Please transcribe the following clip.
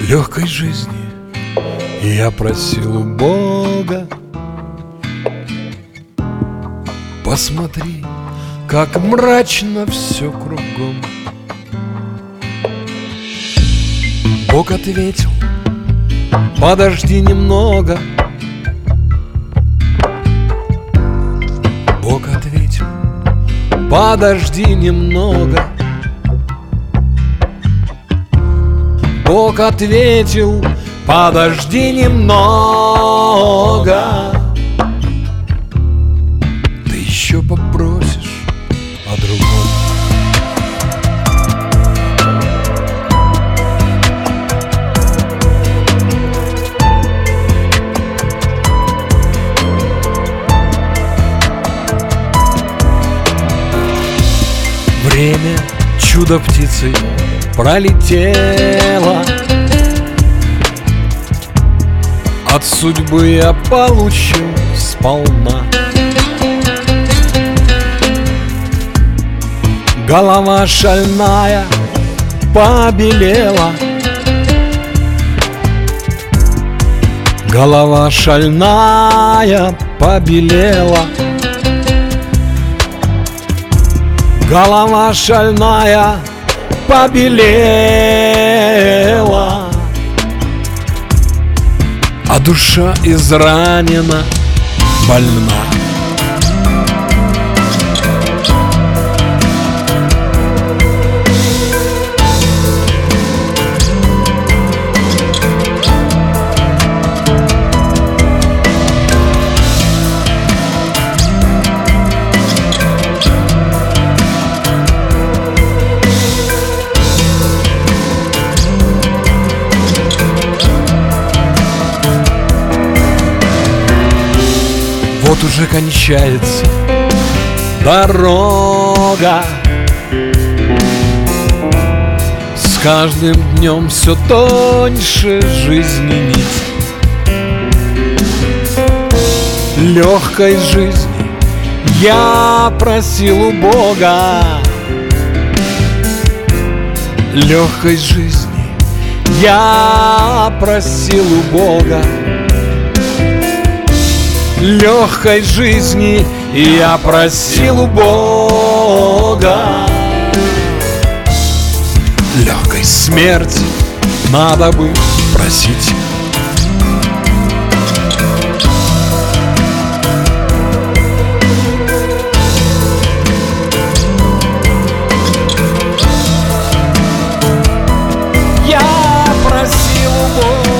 Легкой жизни я просил у Бога. Посмотри, как мрачно все кругом. Бог ответил: подожди немного. Бог ответил: подожди немного. Бог ответил: подожди немного. Ты еще попросишь о другом. Время чудо-птицей пролетело. От судьбы я получил сполна. Голова шальная побелела. Голова шальная побелела. Голова шальная побелела. А душа изранена, больна. Вот уже кончается дорога. С каждым днем все тоньше жизни нить. Легкой жизни я просил у Бога. Легкой жизни я просил у Бога. Легкой жизни я просил у Бога. Легкой смерти надо бы просить. Я просил у Бога.